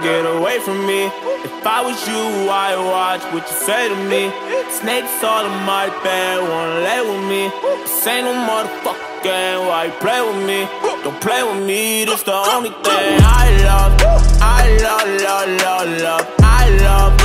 get away from me. If I was you, I'd watch what you say to me. Snakes all in my bed, wanna lay with me. This ain't no motherfucking game, why you play with me? Don't play with me, this the only thing I love. I love, love, love, love, I love.